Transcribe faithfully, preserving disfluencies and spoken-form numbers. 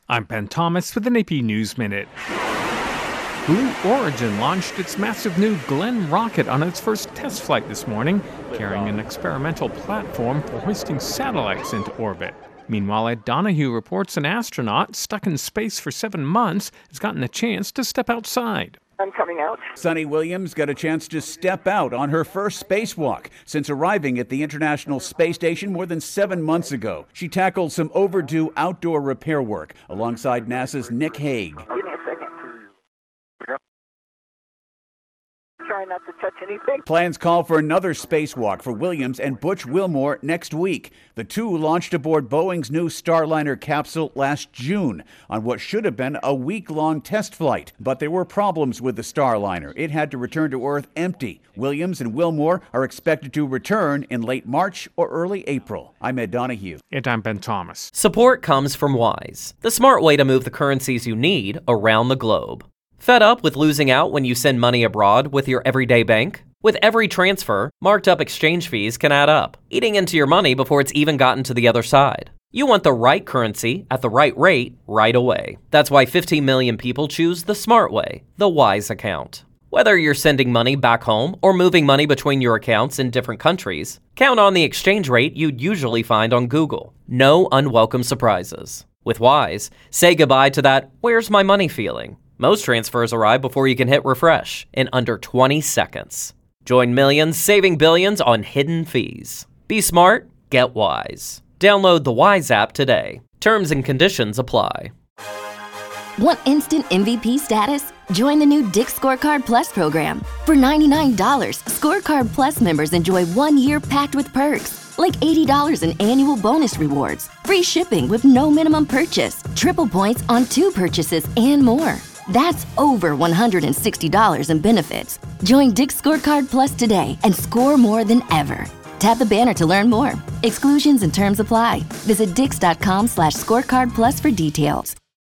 I'm Ben Thomas with an A P News Minute. Blue Origin launched its massive new Glenn rocket on its first test flight this morning, carrying an experimental platform for hoisting satellites into orbit. Meanwhile, Ed Donahue reports an astronaut stuck in space for seven months has gotten a chance to step outside. I'm coming out. Sunny Williams got a chance to step out on her first spacewalk since arriving at the International Space Station more than seven months ago. She tackled some overdue outdoor repair work alongside NASA's Nick Hague. Give me a second. Try not to touch anything. Plans call for another spacewalk for Williams and Butch Wilmore next week. The two launched aboard Boeing's new Starliner capsule last June on what should have been a week-long test flight. But there were problems with the Starliner. It had to return to Earth empty. Williams and Wilmore are expected to return in late March or early April. I'm Ed Donahue. And I'm Ben Thomas. Support comes from Wise, the smart way to move the currencies you need around the globe. Fed up with losing out when you send money abroad with your everyday bank? With every transfer, marked up exchange fees can add up, eating into your money before it's even gotten to the other side. You want the right currency at the right rate right away. That's why fifteen million people choose the smart way, the Wise account. Whether you're sending money back home or moving money between your accounts in different countries, count on the exchange rate you'd usually find on Google. No unwelcome surprises. With Wise, say goodbye to that "where's my money" feeling. Most transfers arrive before you can hit refresh in under twenty seconds. Join millions saving billions on hidden fees. Be smart, get Wise. Download the Wise app today. Terms and conditions apply. Want instant M V P status? Join the new Dick's Scorecard Plus program. For ninety-nine dollars, Scorecard Plus members enjoy one year packed with perks, like eighty dollars in annual bonus rewards, free shipping with no minimum purchase, triple points on two purchases, and more. That's over one hundred sixty dollars in benefits. Join Dick's Scorecard Plus today and score more than ever. Tap the banner to learn more. Exclusions and terms apply. Visit dix.com slash scorecard plus for details.